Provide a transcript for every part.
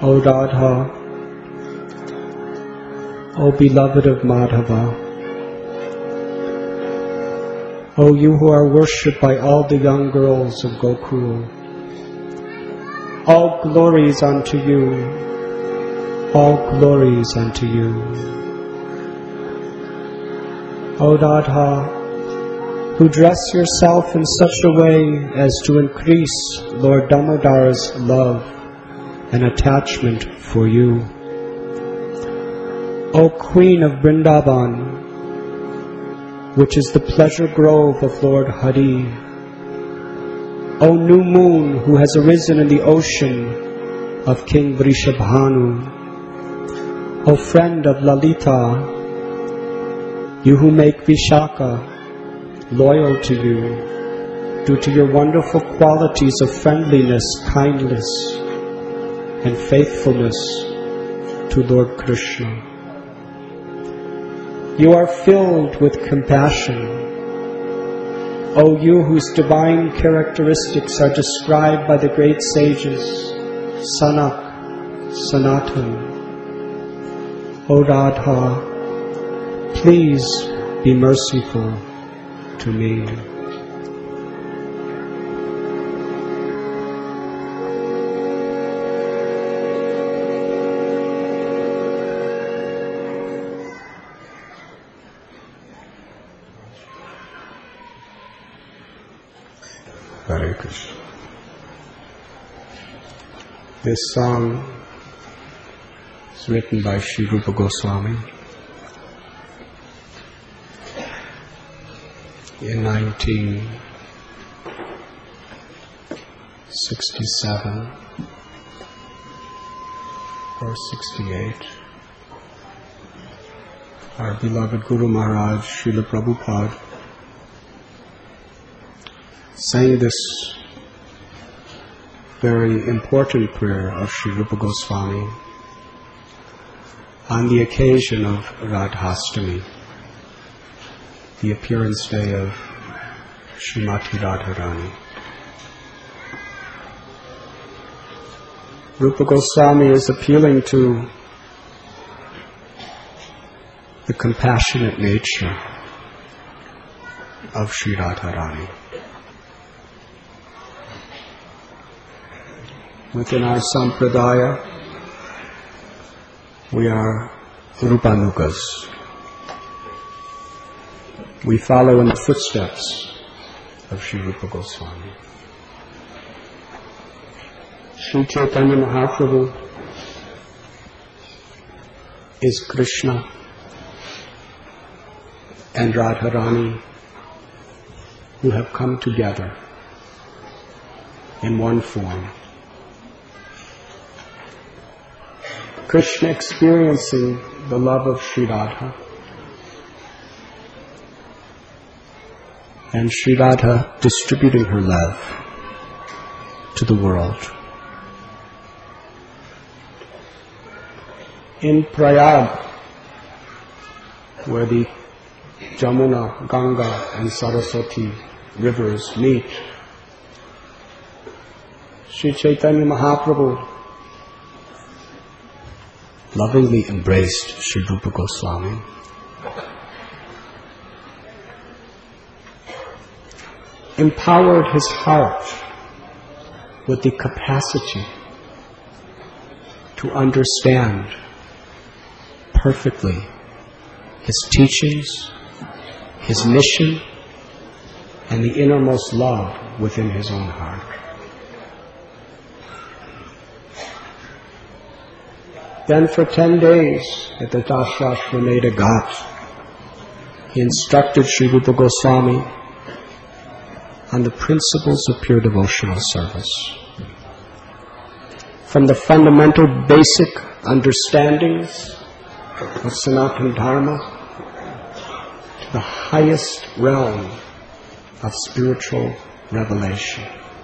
O Radha, O beloved of Madhava, O you who are worshipped by all the young girls of Gokul, all glories unto you, all glories unto you. O Radha, who dress yourself in such a way as to increase Lord Damodar's love and attachment for you. O Queen of Vrindavan, which is the pleasure grove of Lord Hari. O new moon who has arisen in the ocean of King Vrishabhanu. O friend of Lalita, you who make Vishaka loyal to you due to your wonderful qualities of friendliness, kindness, and faithfulness to Lord Krishna. You are filled with compassion. O you whose divine characteristics are described by the great sages, Sanak, Sanatan. O Radha, please be merciful to me. Hare Krishna. This song is written by Sri Rupa Goswami in 1967 or 68. Our beloved Guru Maharaj, Srila Prabhupada, sang this very important prayer of Sri Rupa Goswami on the occasion of Radhastami, the appearance day of Srimati Radharani. Rupa Goswami is appealing to the compassionate nature of Sri Radharani. Within our Sampradaya, we are Rupanugas. We follow in the footsteps of Sri Rupa Goswami. Sri Chaitanya Mahaprabhu is Krishna and Radharani who have come together in one form. Krishna experiencing the love of Sri Radha and Sri Radha distributing her love to the world. In Prayag, where the Jamuna, Ganga and Saraswati rivers meet, Sri Chaitanya Mahaprabhu lovingly embraced Sri Rupa Goswami. Empowered his heart with the capacity to understand perfectly his teachings, his mission, and the innermost love within his own heart. Then for 10 days at the Dasashvamedha Ghat, he instructed Sri Rupa Goswami on the principles of pure devotional service. From the fundamental basic understandings of Sanatana Dharma to the highest realm of spiritual revelation,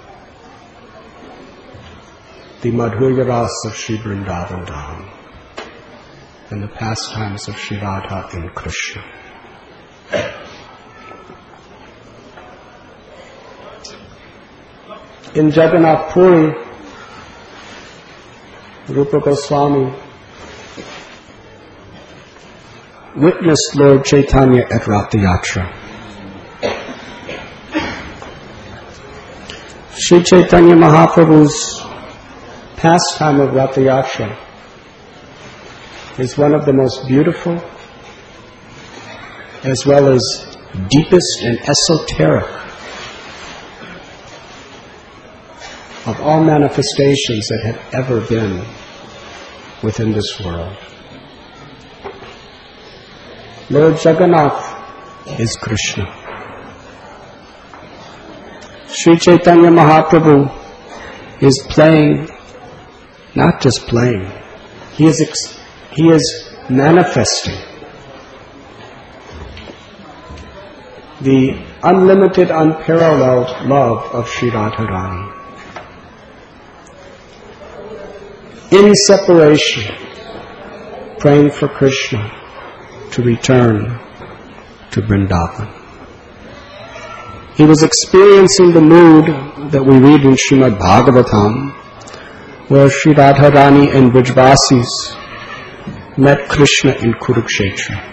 the Madhurya Rasa of Sri Vrindavan Dham, and the pastimes of Sri Radha and Krishna. In Jagannath Puri, Rupa Goswami witnessed Lord Chaitanya at Ratha Yatra. Sri Chaitanya Mahaprabhu's pastime of Ratha Yatra is one of the most beautiful as well as deepest and esoteric of all manifestations that have ever been within this world. Lord Jagannath is Krishna. Sri Chaitanya Mahaprabhu is playing, not just playing, he is manifesting the unlimited, unparalleled love of Sri Radharani. In separation, praying for Krishna to return to Vrindavan. He was experiencing the mood that we read in Srimad Bhagavatam, where Sri Radharani and Brajvasis met Krishna in Kurukshetra.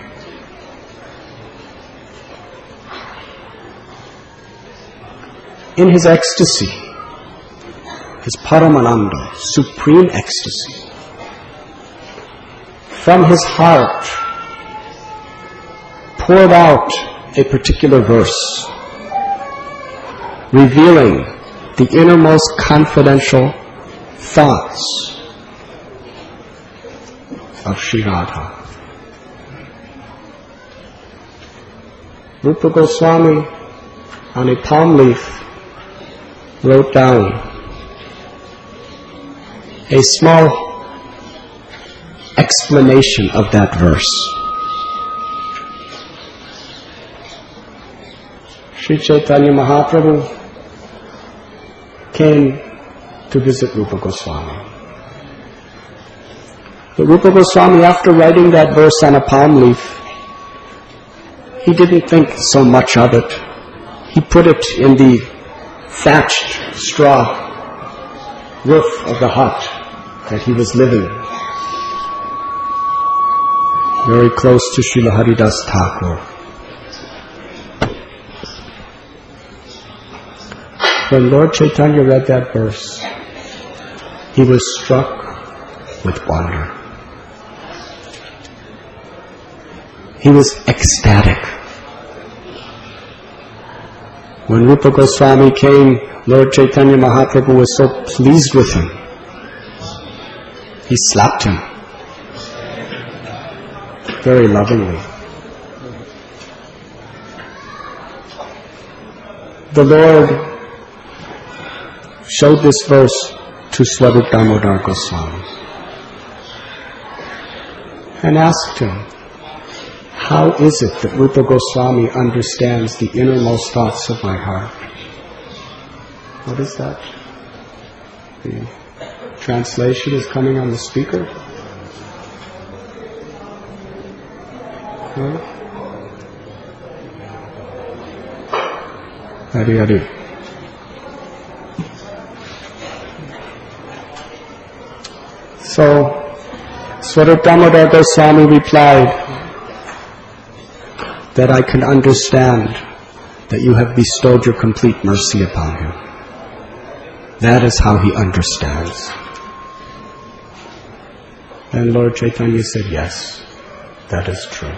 In his ecstasy, his Paramananda, supreme ecstasy, from his heart poured out a particular verse, revealing the innermost confidential thoughts of Sri Radha. Rupa Goswami, on a palm leaf, wrote down a small explanation of that verse. Sri Chaitanya Mahaprabhu came to visit Rupa Goswami. But Rupa Goswami, after writing that verse on a palm leaf, he didn't think so much of it. He put it in the thatched straw roof of the hut that he was living in, very close to Srila Haridas Thakur. When Lord Chaitanya read that verse, he was struck with wonder. He was ecstatic. When Rupa Goswami came, Lord Chaitanya Mahaprabhu was so pleased with him. He slapped him very lovingly. The Lord showed this verse to Swarup Damodar Goswami and asked him, how is it that Rupa Goswami understands the innermost thoughts of my heart? What is that? The translation is coming on the speaker. No? Hari Hari. So, Swarup Damodar Goswami replied that I can understand that you have bestowed your complete mercy upon him. That is how he understands. And Lord Chaitanya said, yes, that is true.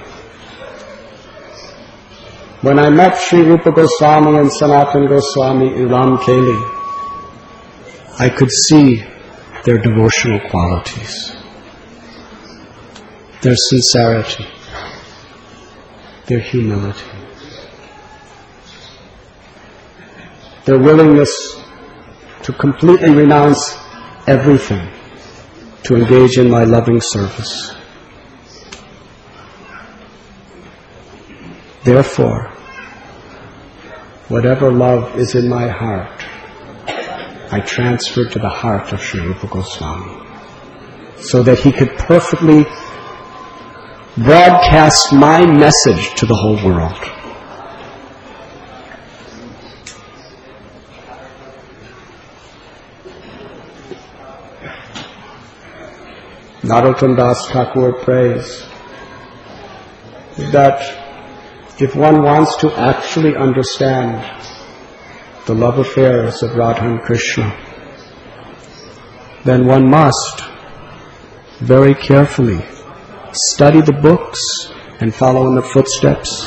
When I met Sri Rupa Goswami and Sanatana Goswami in Ramkeli, I could see their devotional qualities, their sincerity, their humility, their willingness to completely renounce everything to engage in my loving service. Therefore, whatever love is in my heart, I transferred to the heart of Sri Rupa Goswami, so that he could perfectly broadcast my message to the whole world. Narottam Das Thakur prays that if one wants to actually understand the love affairs of Radha and Krishna, then one must very carefully study the books and follow in the footsteps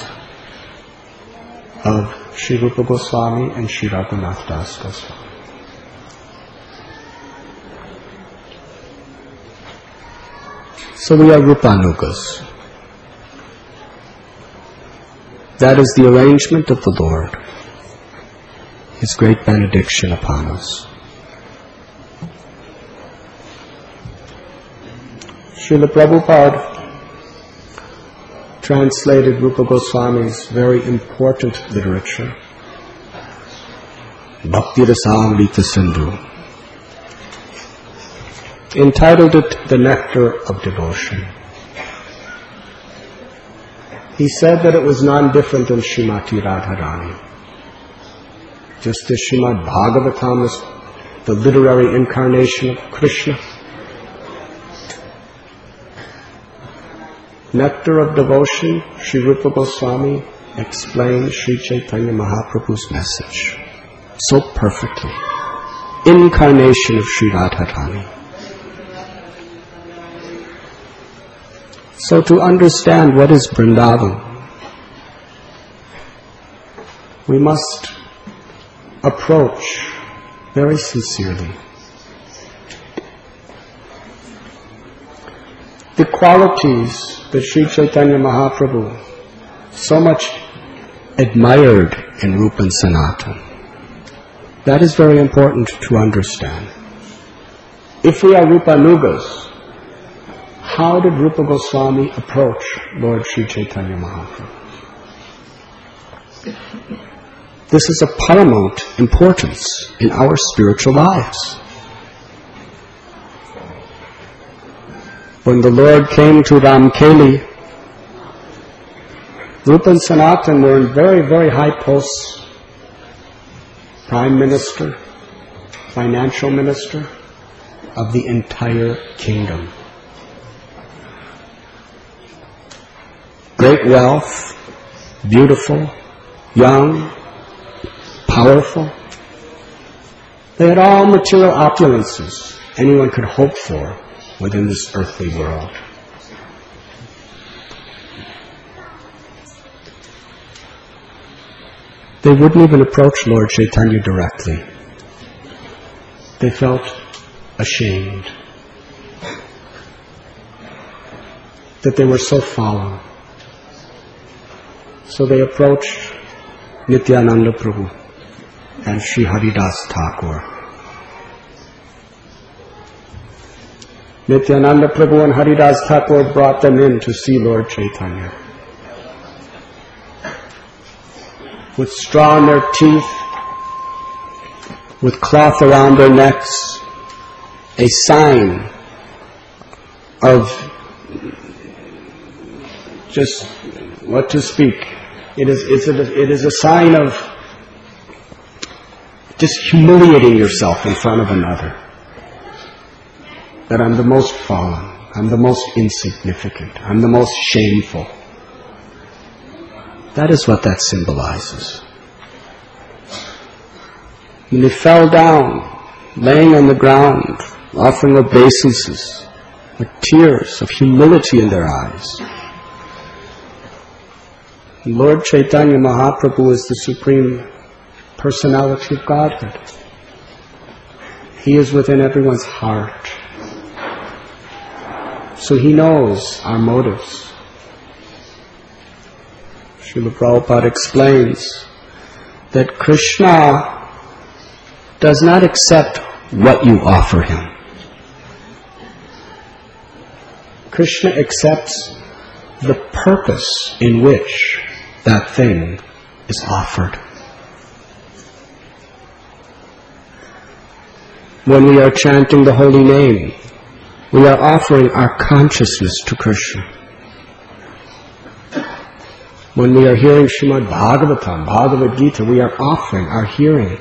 of Sri Rupa Goswami and Sri Raghunath Das Goswami. So we are Rupanugas. That is the arrangement of the Lord, His great benediction upon us. Srila Prabhupada translated Rupa Goswami's very important literature, Bhakti Rasamrita Sindhu, entitled it The Nectar of Devotion. He said that it was non-different than Srimati Radharani. Just as Srimad Bhagavatam is the literary incarnation of Krishna, Nectar of Devotion, Sri Rupa Goswami explained Sri Chaitanya Mahaprabhu's message so perfectly. Incarnation of Sri Radharani. So to understand what is Vrindavan, we must approach very sincerely. The qualities that Sri Chaitanya Mahaprabhu so much admired in Rupa and Sanatana, that is very important to understand. If we are Rupanugas, how did Rupa Goswami approach Lord Sri Chaitanya Mahaprabhu? This is of paramount importance in our spiritual lives. When the Lord came to Ramkeli, Rupa and Sanatana were in very, very high posts. Prime Minister, Financial Minister of the entire kingdom. Great wealth, beautiful, young, powerful. They had all material opulences anyone could hope for within this earthly world. They wouldn't even approach Lord Chaitanya directly. They felt ashamed that they were so fallen. So they approached Nityananda Prabhu and Sri Haridas Thakur. Nityananda Prabhu and Haridas Thakur brought them in to see Lord Chaitanya. With straw in their teeth, with cloth around their necks, a sign of just what to speak. It is a sign of just humiliating yourself in front of another. That I'm the most fallen, I'm the most insignificant, I'm the most shameful. That is what that symbolizes. And they fell down, laying on the ground, offering obeisances, with tears of humility in their eyes. And Lord Chaitanya Mahaprabhu is the Supreme Personality of Godhead. He is within everyone's heart. So He knows our motives. Srila Prabhupada explains that Krishna does not accept what you offer Him. Krishna accepts the purpose in which that thing is offered. When we are chanting the holy name, we are offering our consciousness to Krishna. When we are hearing Srimad Bhagavatam, Bhagavad Gita, we are offering our hearing,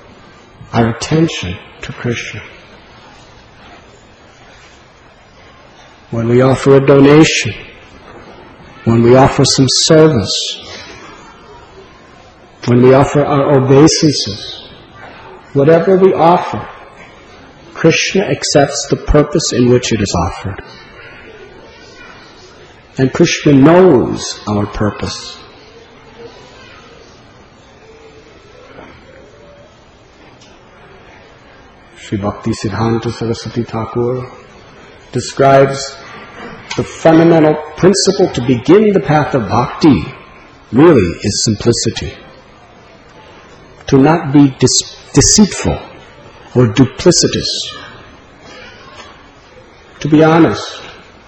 our attention to Krishna. when we offer a donation, when we offer some service, when we offer our obeisances, whatever we offer, Krishna accepts the purpose in which it is offered. And Krishna knows our purpose. Sri Bhakti Siddhanta Saraswati Thakur describes the fundamental principle to begin the path of bhakti really is simplicity. To not be deceitful or duplicitous. To be honest.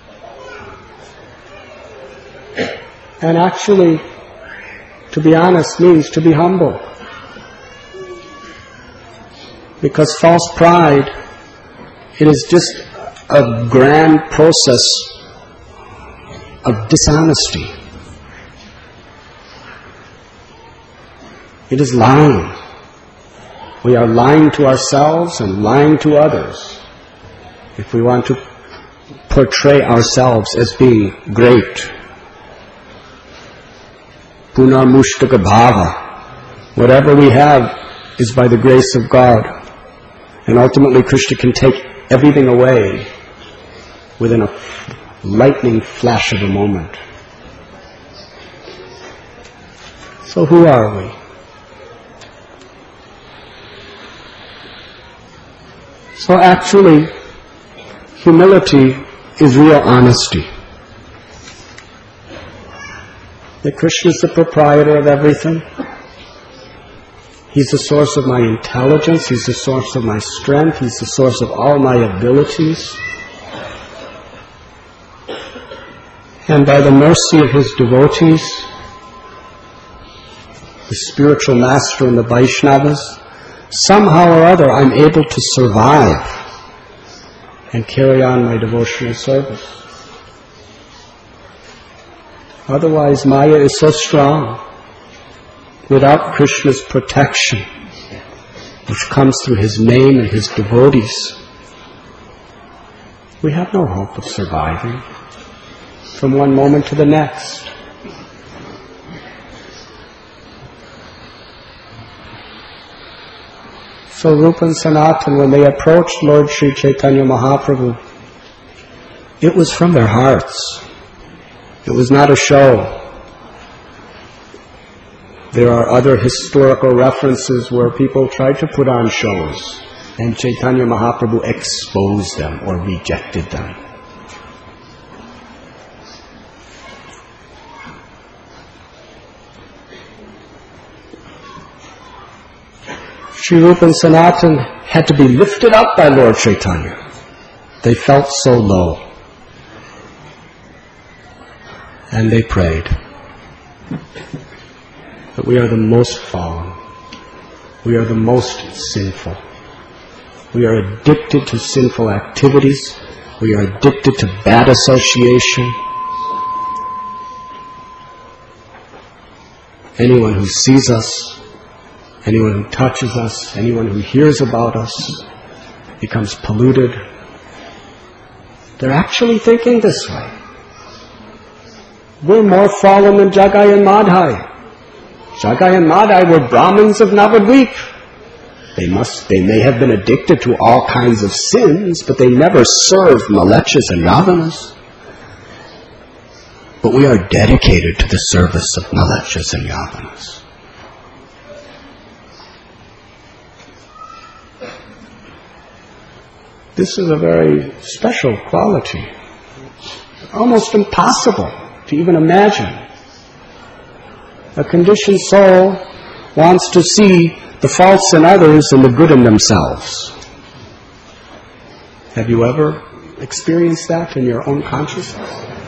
And actually, to be honest means to be humble. Because false pride, it is just a grand process of dishonesty. It is lying. We are lying to ourselves and lying to others if we want to portray ourselves as being great. Punarmushtaka bhava. Whatever we have is by the grace of God. And ultimately Krishna can take everything away within a lightning flash of a moment. So who are we? So actually, humility is real honesty. That Krishna is the proprietor of everything. He's the source of my intelligence. He's the source of my strength. He's the source of all my abilities. And by the mercy of His devotees, the spiritual master and the Vaishnavas, somehow or other I'm able to survive and carry on my devotional service. Otherwise, Maya is so strong. Without Krishna's protection, which comes through His name and His devotees, we have no hope of surviving from one moment to the next. So Rupa and Sanatan, when they approached Lord Sri Chaitanya Mahaprabhu, it was from their hearts. It was not a show. There are other historical references where people tried to put on shows and Chaitanya Mahaprabhu exposed them or rejected them. Sri Rupa and Sanatan had to be lifted up by Lord Chaitanya. They felt so low. And they prayed. That we are the most fallen. We are the most sinful. We are addicted to sinful activities. We are addicted to bad association. Anyone who sees us, anyone who touches us, anyone who hears about us becomes polluted. They're actually thinking this way. We're more fallen than Jagai and Madhai. Jagai and Madhai were Brahmins of Navadvip. They may have been addicted to all kinds of sins, but they never served Malechas and Ravanas. But we are dedicated to the service of Malechas and Ravanas. This is a very special quality. Almost impossible to even imagine. A conditioned soul wants to see the faults in others and the good in themselves. Have you ever experienced that in your own consciousness?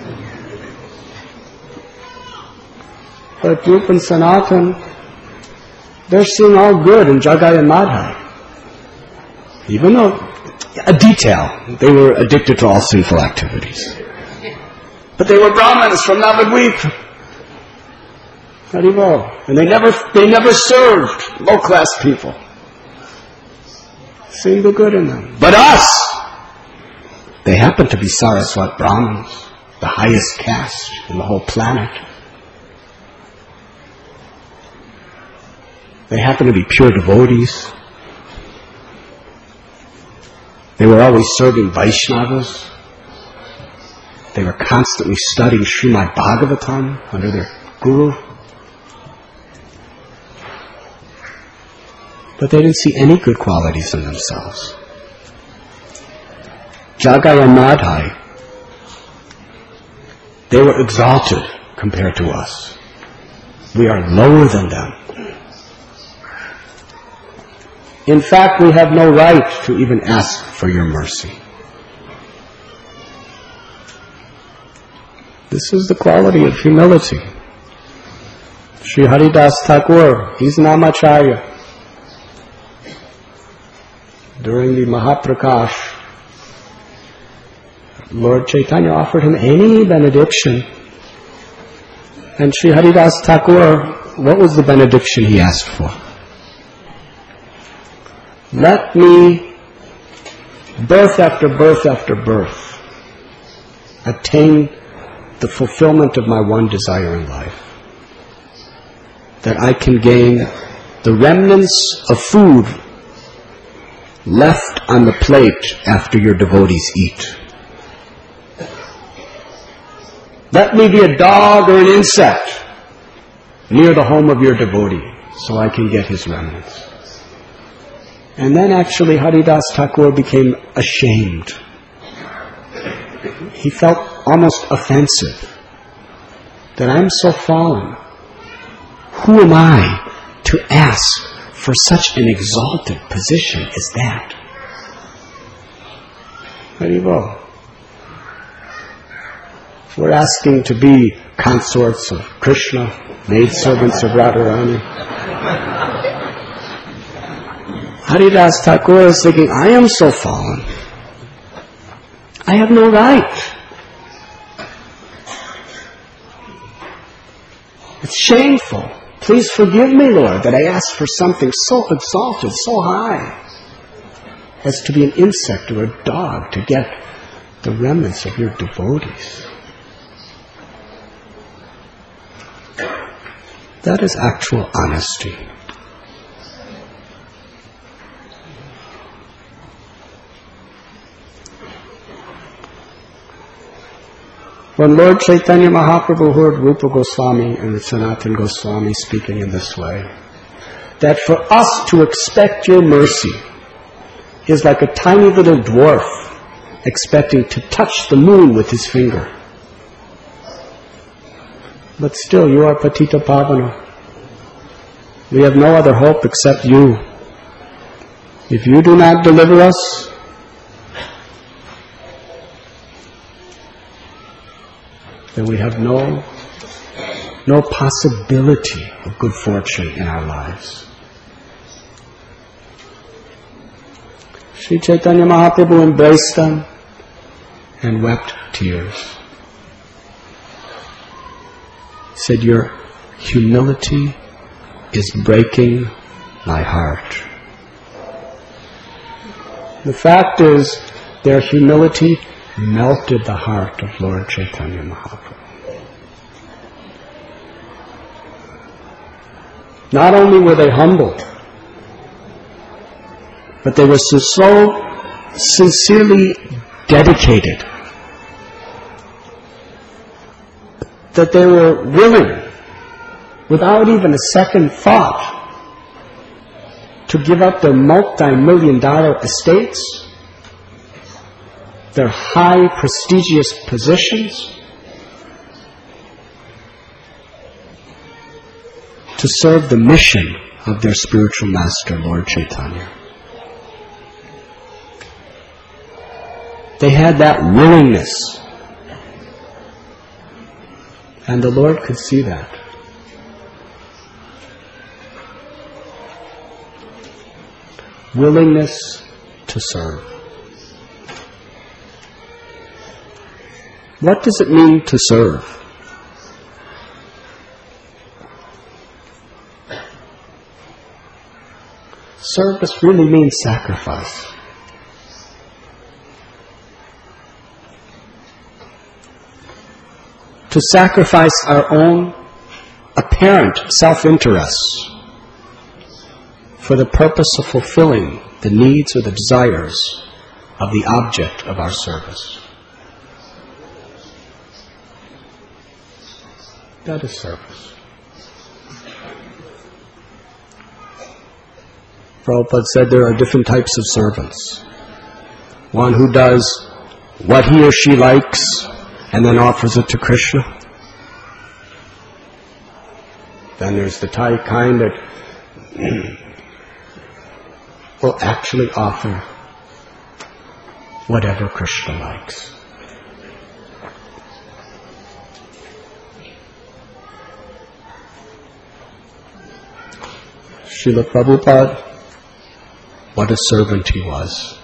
But Rupa and Sanatan, they're seeing all good in Jagai and Madhai. Even though, a detail, they were addicted to all sinful activities. But they were Brahmins from Navadvip. And they never served low-class people. Seeing the good in them. But us, They happen to be Saraswat Brahmins, the highest caste in the whole planet. They happen to be pure devotees. They were always serving Vaishnavas. They were constantly studying Srimad Bhagavatam under their guru. But they didn't see any good qualities in themselves. Jagai and Madhai, they were exalted compared to us. We are lower than them. In fact, we have no right to even ask for your mercy. This is the quality of humility. Sri Haridas Thakur, he's an Namacharya. During the Mahaprakash, Lord Chaitanya offered him any benediction. And Sri Haridas Thakur, what was the benediction he asked for? Let me, birth after birth after birth, attain the fulfillment of my one desire in life. That I can gain the remnants of food left on the plate after your devotees eat. Let me be a dog or an insect near the home of your devotee so I can get his remnants. And then actually Haridas Thakur became ashamed. He felt almost offensive that I'm so fallen. Who am I to ask for such an exalted position as that? Haribol. We're asking to be consorts of Krishna, maidservants of Radharani. Haridas Thakur is thinking, I am so fallen. I have no right. It's shameful. Please forgive me, Lord, that I asked for something so exalted, so high, as to be an insect or a dog to get the remnants of your devotees. That is actual honesty. When Lord Chaitanya Mahaprabhu heard Rupa Goswami and Sanatana Goswami speaking in this way, that for us to expect your mercy is like a tiny little dwarf expecting to touch the moon with his finger. But still, you are Patita Pavana. We have no other hope except you. If you do not deliver us, then we have no possibility of good fortune in our lives. Sri Chaitanya Mahaprabhu embraced them and wept tears. He said, your humility is breaking my heart. The fact is, their humility melted the heart of Lord Chaitanya Mahaprabhu. Not only were they humble, but they were so sincerely dedicated that they were willing, without even a second thought, to give up their multi-million-dollar estates, their high, prestigious positions, to serve the mission of their spiritual master, Lord Chaitanya. They had that willingness, and the Lord could see that. Willingness to serve. What does it mean to serve? Service really means sacrifice. to sacrifice our own apparent self-interests for the purpose of fulfilling the needs or the desires of the object of our service. That is service. Prabhupada said there are different types of servants. One who does what he or she likes and then offers it to Krishna. Then there's the kind that will actually offer whatever Krishna likes. Srila Prabhupada, what a servant he was.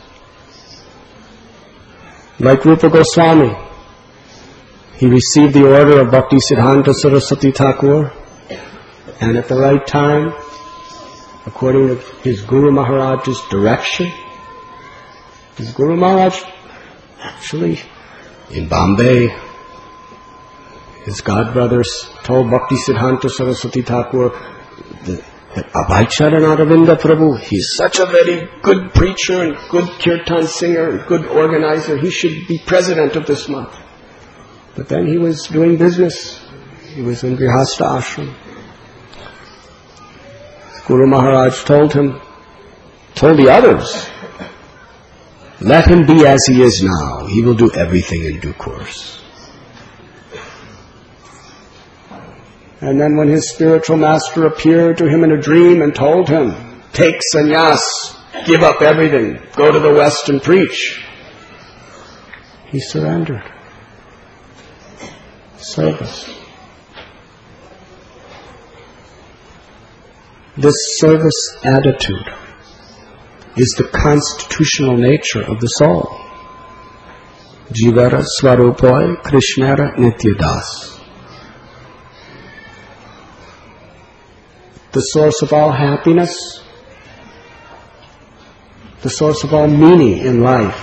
Like Rupa Goswami, he received the order of Bhaktisiddhanta Saraswati Thakur, and at the right time, according to his Guru Maharaj's direction, his Guru Maharaj, actually, in Bombay, his godbrothers told Bhaktisiddhanta Saraswati Thakur that Abhaicharan Aravinda Prabhu, he's such a very good preacher and good kirtan singer and good organizer, he should be president of this month. But then he was doing business. He was in Grihastha Ashram. Guru Maharaj told the others, let him be as he is now. He will do everything in due course. And then when his spiritual master appeared to him in a dream and told him, take sannyas, give up everything, go to the West and preach, he surrendered. Service. This service attitude is the constitutional nature of the soul. Jivara Swarupoy Krishnara Nityadas. The source of all happiness, the source of all meaning in life,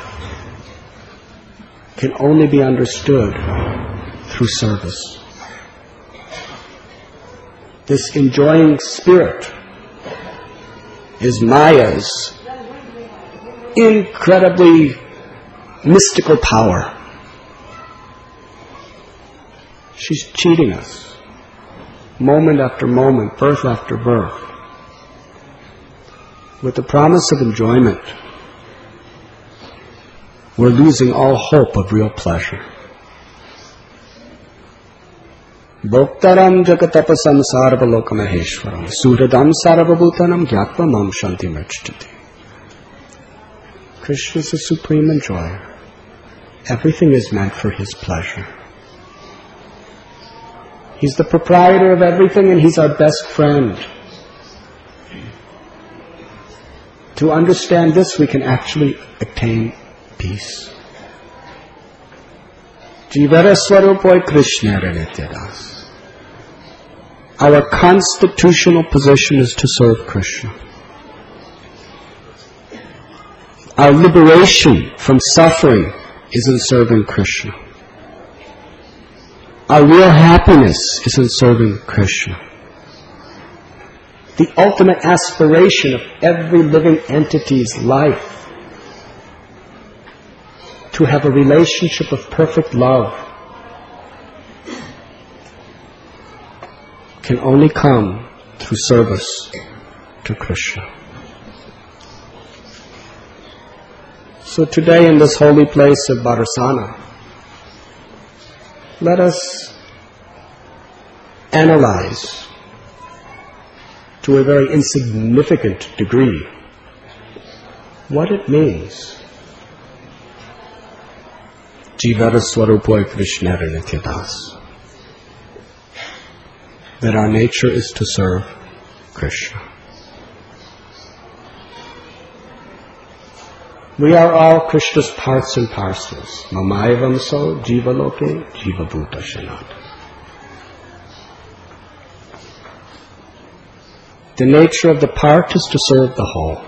can only be understood through service. This enjoying spirit is Maya's incredibly mystical power. She's cheating us. Moment after moment, birth after birth, with the promise of enjoyment, we're losing all hope of real pleasure. Bhoktaram jagatapasam sarvalokamaheshwaram suradam sarvabhutanam gyatva mam shanti mrchati. Krishna is the supreme enjoyer. Everything is meant for his pleasure. He's the proprietor of everything and he's our best friend. To understand this, we can actually attain peace. Jivara Swarupoy Krishnara Nityadas. Our constitutional position is to serve Krishna. Our liberation from suffering is in serving Krishna. Our real happiness is in serving Krishna. The ultimate aspiration of every living entity's life, to have a relationship of perfect love, can only come through service to Krishna. So today in this holy place of Barasana, let us analyze to a very insignificant degree what it means. Jivara Swarupoy Krishnara Nityadas. That our nature is to serve Krishna. We are all Krishna's parts and parcels. Mamayavam so jiva loke jiva bhuta shanat. The nature of the part is to serve the whole.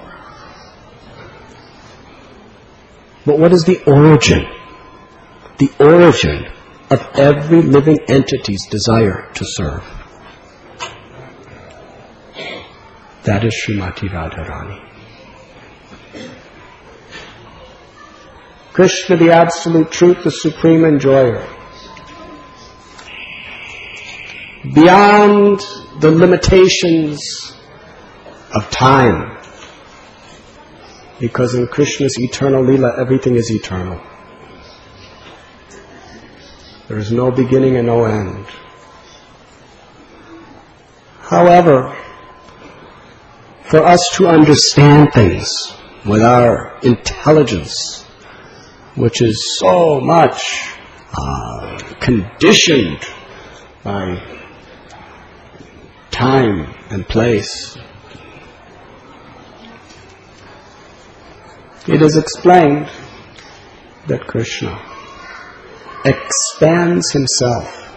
But what is the origin? The origin of every living entity's desire to serve. That is Srimati Radharani. Krishna, the Absolute Truth, the Supreme Enjoyer. Beyond the limitations of time, because in Krishna's eternal Leela, everything is eternal. There is no beginning and no end. However, for us to understand things with our intelligence, which is so much conditioned by time and place, it is explained that Krishna expands himself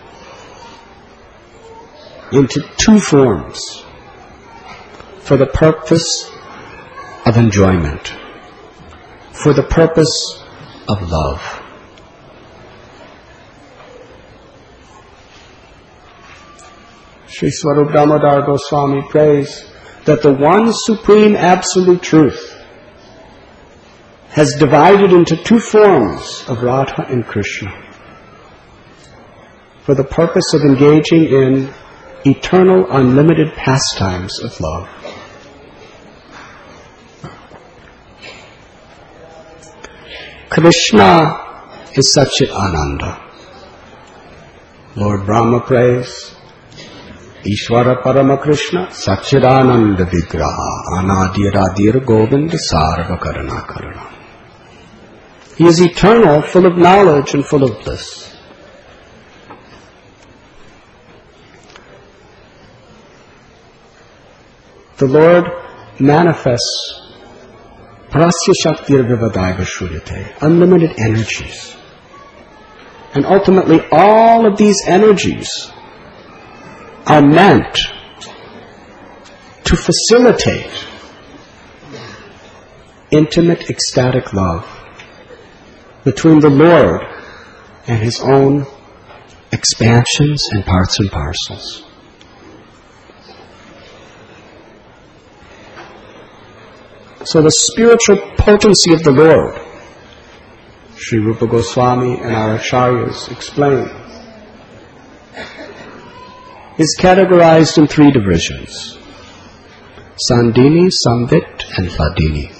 into two forms for the purpose of enjoyment, for the purpose of love. Sri Swarup Damodar Goswami prays that the one supreme absolute truth has divided into two forms of Radha and Krishna for the purpose of engaging in eternal unlimited pastimes of love. Krishna is Satchit Ananda. Lord Brahma prays, Ishvara Parama Krishna Satchit Ananda Vigraha Anadir Adir Govinda Sarva Karana Karana. He is eternal, full of knowledge and full of bliss. The Lord manifests Prasya Shaktir Vivadaiva Shuryate, unlimited energies. And ultimately all of these energies are meant to facilitate intimate ecstatic love between the Lord and His own expansions and parts and parcels. So the spiritual potency of the Lord, Sri Rupa Goswami and our Acharyas explain, is categorized in three divisions: Sandini, Samvit, and Hladini.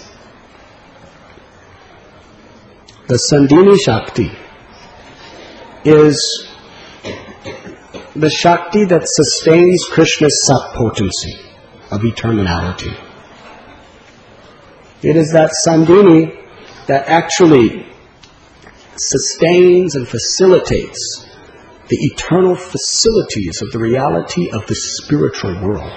The Sandini Shakti is the Shakti that sustains Krishna's Sat potency of eternality. It is that Sandini that actually sustains and facilitates the eternal facilities of the reality of the spiritual world.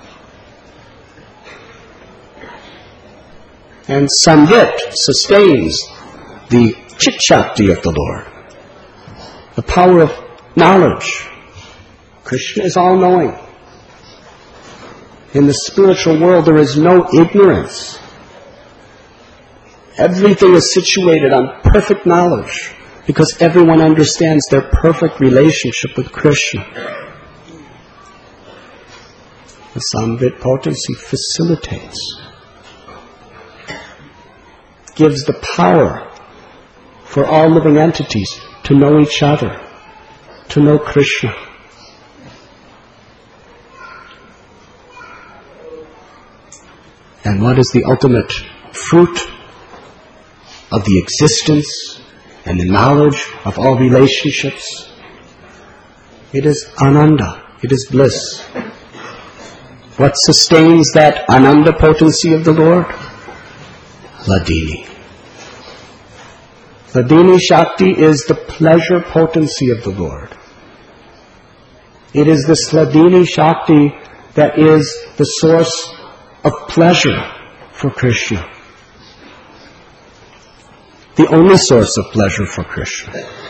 And Samvit sustains the Chit Shakti of the Lord, the power of knowledge. Krishna is all-knowing. In the spiritual world there is no ignorance. Everything is situated on perfect knowledge because everyone understands their perfect relationship with Krishna. The Samvit potency facilitates, gives the power for all living entities to know each other, to know Krishna. And what is the ultimate fruit of the existence and the knowledge of all relationships? It is Ananda, it is bliss. What sustains that Ananda potency of the Lord? Hladini. Hladini Shakti is the pleasure potency of the Lord. It is this Hladini Shakti that is the source of pleasure for Krishna. The only source of pleasure for Krishna.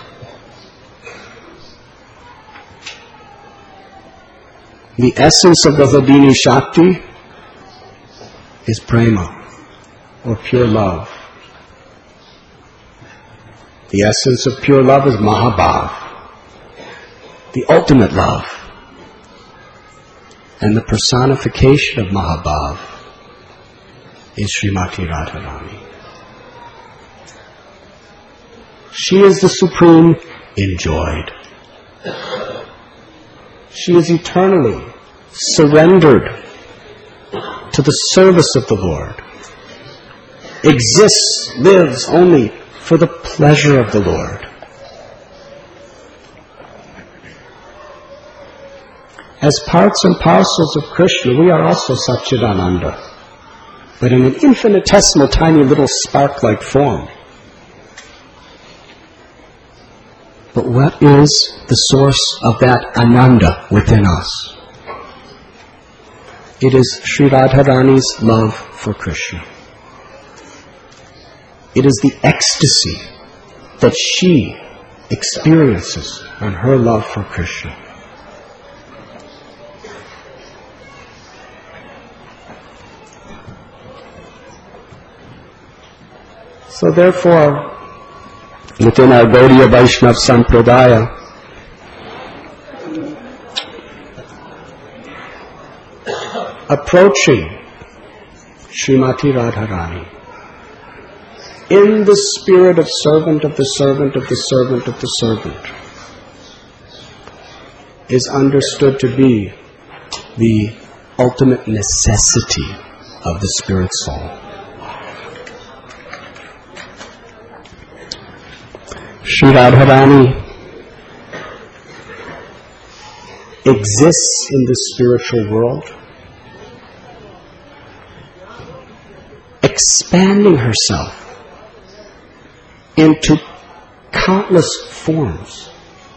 The essence of the Hladini Shakti is prema, or pure love. The essence of pure love is Mahabhav, the ultimate love. And the personification of Mahabhav is Srimati Radharani. She is the supreme enjoyed. She is eternally surrendered to the service of the Lord. Exists, lives only for the pleasure of the Lord. As parts and parcels of Krishna, we are also Satchidananda, but in an infinitesimal, tiny little spark-like form. But what is the source of that Ananda within us? It is Sri Radharani's love for Krishna. It is the ecstasy that she experiences on her love for Krishna. So therefore, within our Gaudiya Vaishnava Sampradaya, approaching Srimati Radharani in the spirit of servant of the servant of the servant of the servant is understood to be the ultimate necessity of the spirit soul. Sri Radharani exists in the spiritual world, expanding herself into countless forms.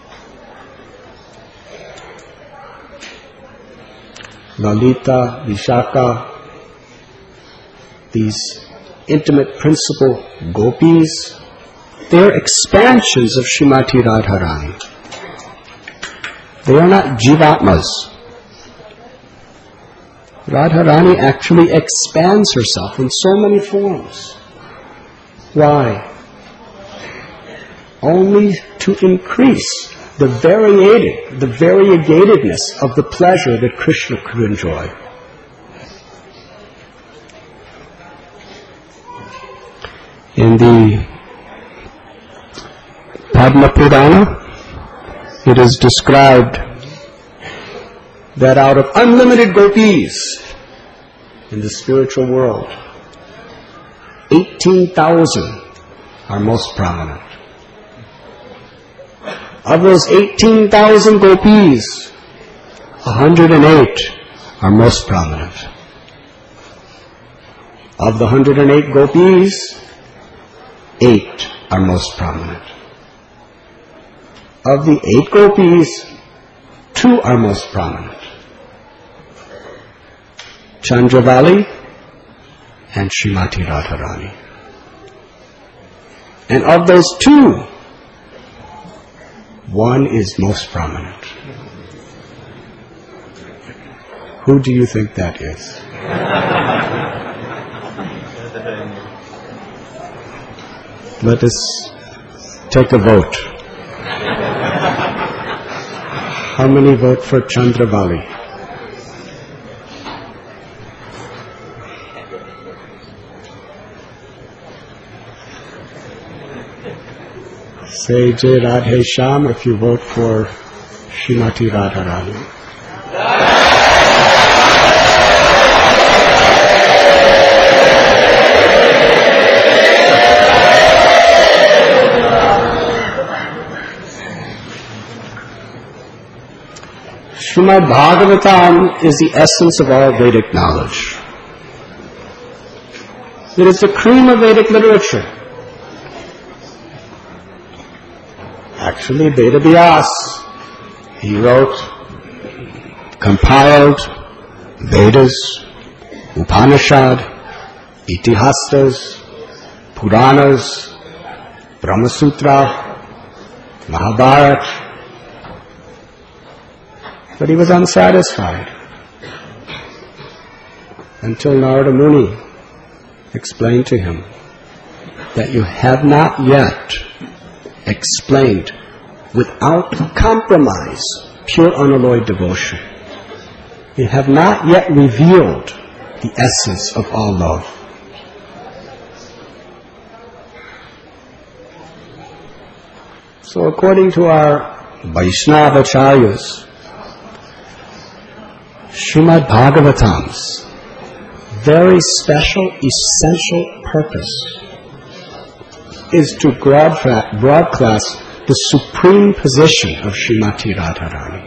Lalita, Vishaka, these intimate principal gopis, they are expansions of Srimati Radharani. They are not jivatmas. Radharani actually expands herself in so many forms. Why? Only to increase the variegatedness of the pleasure that Krishna could enjoy. In the Padma Purana, it is described that out of unlimited gopis in the spiritual world, 18,000 are most prominent. Of those 18,000 gopis, 108 are most prominent. Of the 108 gopis, 8 are most prominent. Of the 8 gopis, 2 are most prominent. Chandravali and Srimati Radharani. And of those 2, 1 is most prominent. Who do you think that is? Let us take a vote. How many vote for Chandravali? Say Jai Radhe Shyam if you vote for Srimati Radharani. Srimad Bhagavatam is the essence of all Vedic knowledge. It is the cream of Vedic literature. Actually, Veda Vyas, he wrote, compiled Vedas, Upanishad, Itihastas, Puranas, Brahmasutra, Mahabharata. But he was unsatisfied until Narada Muni explained to him that you have not yet explained without compromise pure unalloyed devotion. They have not yet revealed the essence of all love. So according to our Vaishnava Acharyas, Srimad Bhagavatam's very special, essential purpose is to broadcast the supreme position of Srimati Radharani.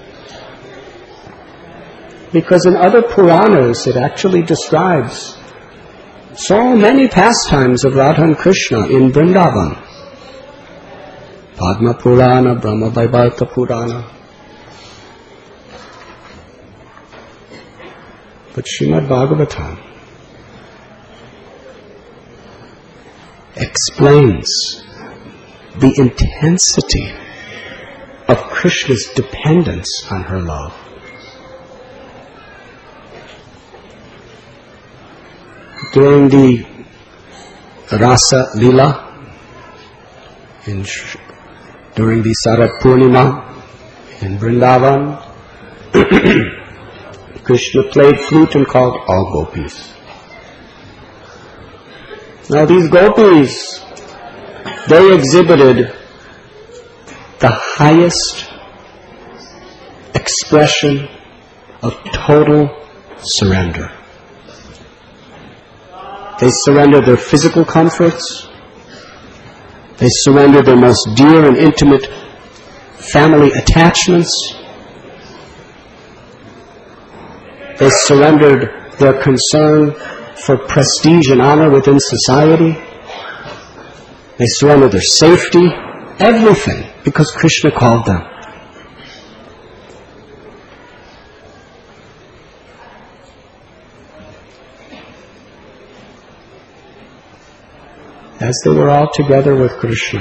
Because in other Puranas it actually describes so many pastimes of Radha and Krishna in Vrindavan. Padma Purana, Brahma Vaivarta Purana. But Srimad Bhagavatam explains the intensity of Krishna's dependence on her love. During the Rasa Lila, during the Sarat Purnima in Vrindavan, Krishna played flute and called all gopis. Now these gopis, they exhibited the highest expression of total surrender. They surrendered their physical comforts. They surrendered their most dear and intimate family attachments. They surrendered their concern for prestige and honor within society. They surrendered their safety, everything, because Krishna called them. As they were all together with Krishna,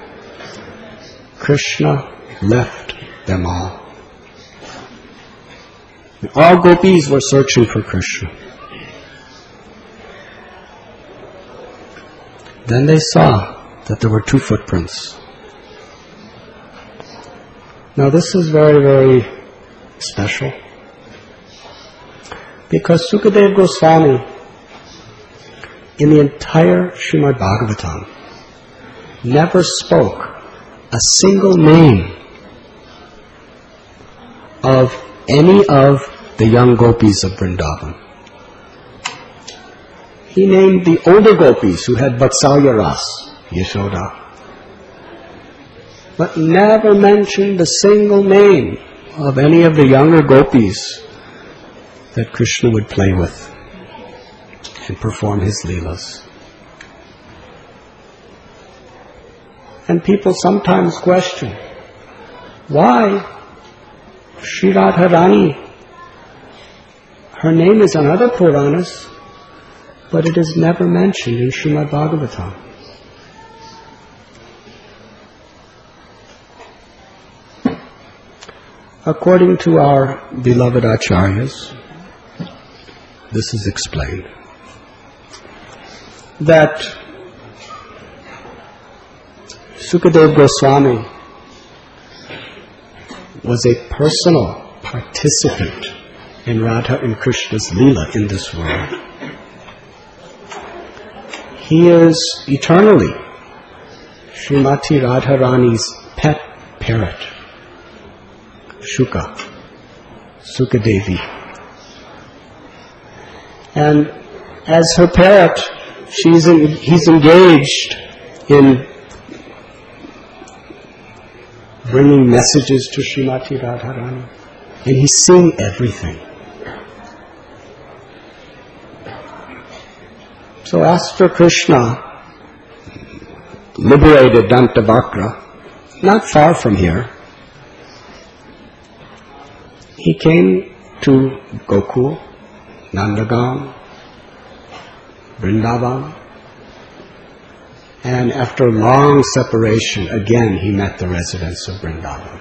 Krishna left them all. All gopis were searching for Krishna. Then they saw that there were two footprints. Now this is very, very special, because Sukadeva Goswami, in the entire Srimad Bhagavatam, never spoke a single name of any of the young gopis of Vrindavan. He named the older gopis who had Vatsalya Ras, Yashoda, but never mentioned a single name of any of the younger gopis that Krishna would play with and perform his leelas. And people sometimes question, why Sri Radharani, her name is on other Puranas, but it is never mentioned in Srimad Bhagavatam. According to our beloved Acharyas, this is explained, that Sukadeva Goswami was a personal participant in Radha and Krishna's Leela in this world. He is eternally Srimati Radharani's pet parrot, Shuka, Sukadevi. And as her parrot, he's engaged in bringing messages to Srimati Radharani, and he's seeing everything. So after Krishna liberated Dantavakra, not far from here, he came to Gokul, Nandagaon, Vrindavan, and after long separation, again he met the residents of Vrindavan.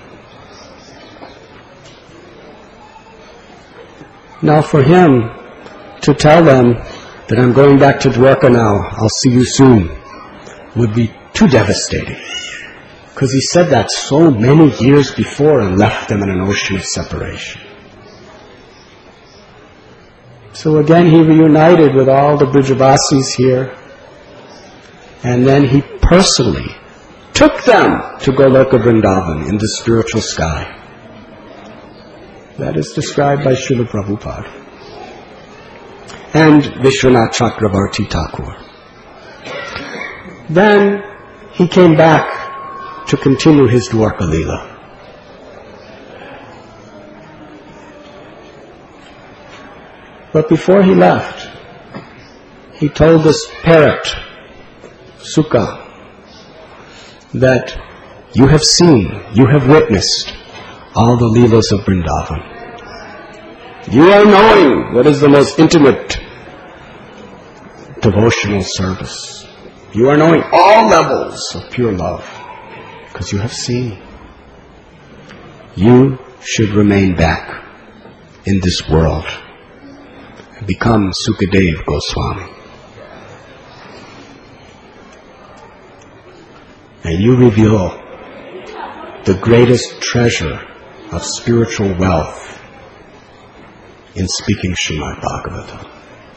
Now for him to tell them that I'm going back to Dwarka now, I'll see you soon, would be too devastating. Because he said that so many years before and left them in an ocean of separation. So again he reunited with all the Brijavasis here, and then he personally took them to Goloka Vrindavan in the spiritual sky. That is described by Srila Prabhupada and Vishwanath Chakravarti Thakur. Then he came back to continue his Dwarka Leela. But before he left, he told this parrot, Sukha, that you have seen, you have witnessed all the Leelas of Vrindavan. You are knowing what is the most intimate devotional service. You are knowing all levels of pure love because you have seen. You should remain back in this world and become Sukadev Goswami. And you reveal the greatest treasure of spiritual wealth in speaking Srimad Bhagavatam.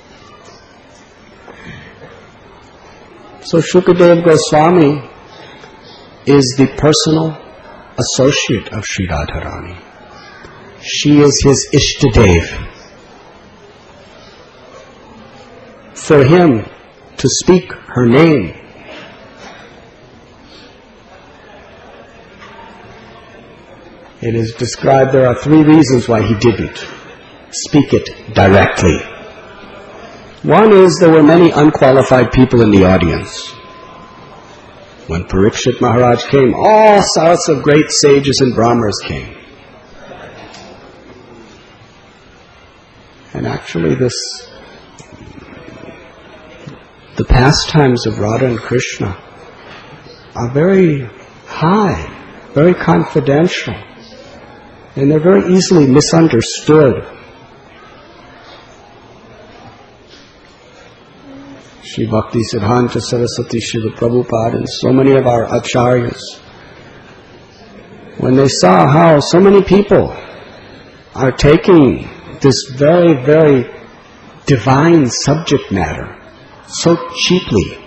So Shukadev Goswami is the personal associate of Sri Radharani. She is his Ishtadev. For him to speak her name it is described there are 3 reasons why he didn't speak it directly. One is there were many unqualified people in the audience. When Parikshit Maharaj came, all sorts of great sages and brahmanas came. And actually the pastimes of Radha and Krishna are very high, very confidential. And they're very easily misunderstood. Sri Bhakti Siddhanta Saraswati Srila Prabhupada and so many of our acharyas, when they saw how so many people are taking this very, very divine subject matter so cheaply,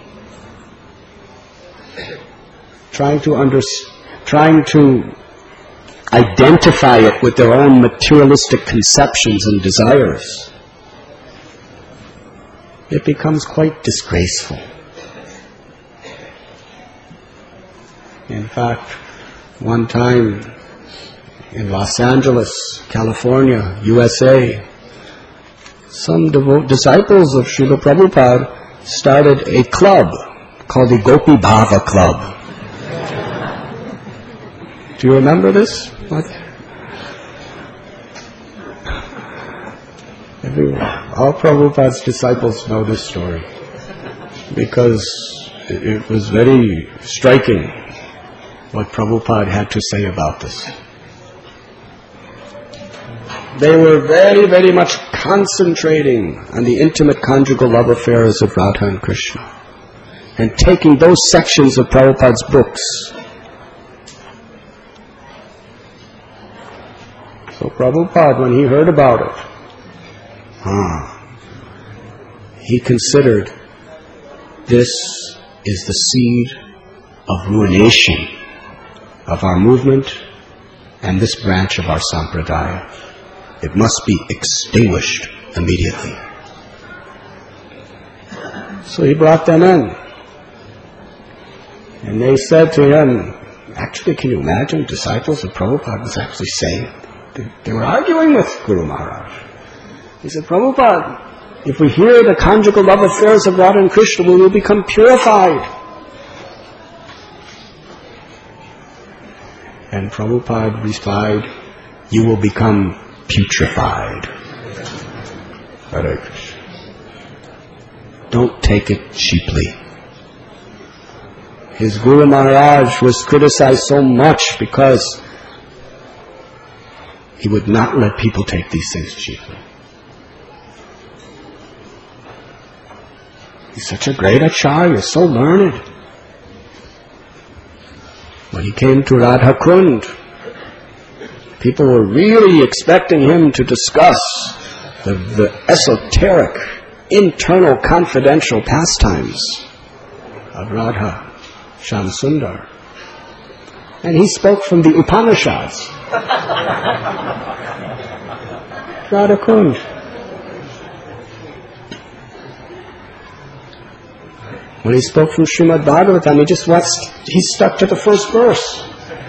trying to identify it with their own materialistic conceptions and desires, it becomes quite disgraceful. In fact, one time in Los Angeles, California, USA, some disciples of Srila Prabhupada started a club called the Gopi Bhava Club. Do you remember this? What? All Prabhupada's disciples know this story because it was very striking what Prabhupada had to say about this. They were very, very much concentrating on the intimate conjugal love affairs of Radha and Krishna and taking those sections of Prabhupada's books. So Prabhupada, when he heard about it, he considered this is the seed of ruination of our movement and this branch of our sampradaya. It must be extinguished immediately. So he brought them in. And they said to him, actually, can you imagine disciples of Prabhupada was actually saying, they were arguing with Guru Maharaj. He said, Prabhupada, if we hear the conjugal love affairs of Radha and Krishna, we will become purified. And Prabhupada replied, you will become putrefied. Hare Krishna. Don't take it cheaply. His Guru Maharaj was criticized so much because he would not let people take these things cheaply. He's such a great acharya, so learned. But When he came to Radha Kund, people were really expecting him to discuss the esoteric, internal, confidential pastimes of Radha Shyamsundar. And he spoke from the Upanishads. Radha Kund. When he spoke from Srimad Bhagavatam, he stuck to the first verse.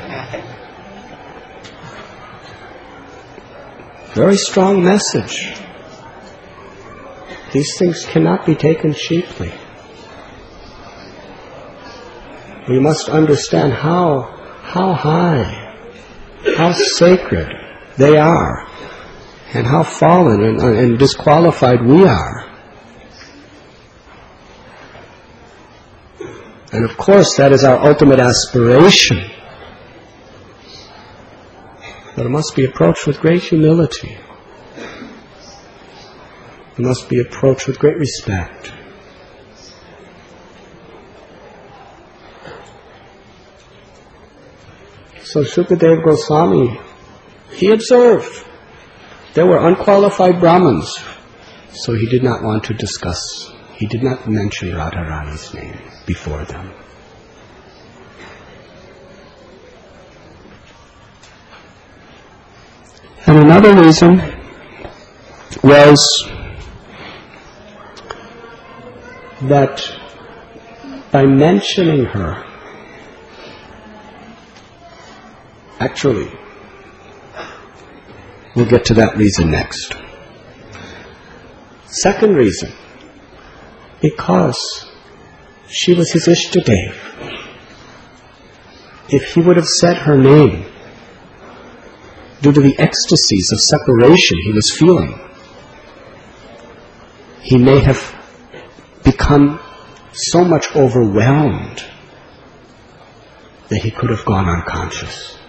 Very strong message. These things cannot be taken cheaply. We must understand how high, how sacred they are, and how fallen and disqualified we are. And of course, that is our ultimate aspiration. But it must be approached with great humility. It must be approached with great respect. So Sukadeva Goswami, he observed there were unqualified Brahmins, so he did not want to discuss. He did not mention Radharani's name before them. And another reason was that by mentioning her, actually, we'll get to that reason next. Second reason, because she was his Ishtadev. If he would have said her name, due to the ecstasies of separation he was feeling, he may have become so much overwhelmed that he could have gone unconscious.